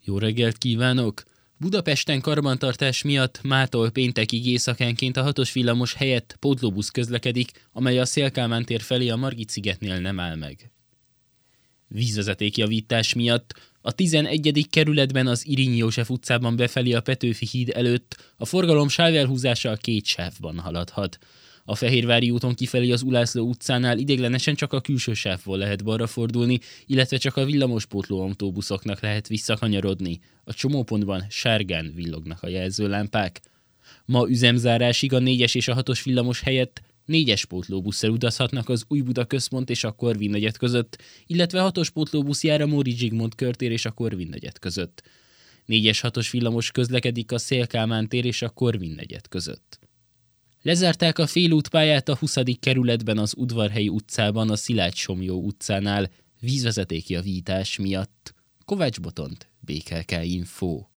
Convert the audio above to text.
Jó reggelt kívánok! Budapesten karbantartás miatt mától péntekig éjszakánként a 6-os villamos helyett pótlóbusz közlekedik, amely a Széll-Kálmán tér felé a Margit-szigetnél nem áll meg. Vízvezetékjavítás miatt a 11. kerületben az Iriny József utcában befelé a Petőfi híd előtt a forgalom sávelhúzással 2 sávban haladhat. A Fehérvári úton kifelé az Ulászló utcánál ideiglenesen csak a külső sávból lehet balra fordulni, illetve csak a villamospótló autóbuszoknak lehet visszakanyarodni. A csomópontban sárgán villognak a jelzőlámpák. Ma üzemzárásig a 4-es és a 6-os villamos helyett 4-es pótlóbusszal utazhatnak az Újbuda központ és a Korvin negyed között, illetve 6-os pótlóbusz jár a Móricz Zsigmond körtér és a Korvin negyed között. 4-es 6-os villamos közlekedik a Széll-Kálmán tér és a Korvin negyed között. Lezárták a félútpályát a 20. kerületben az Udvarhelyi utcában a Szilágysomlyó utcánál vízvezetékjavítás miatt. Kovács Botont, BKK Info.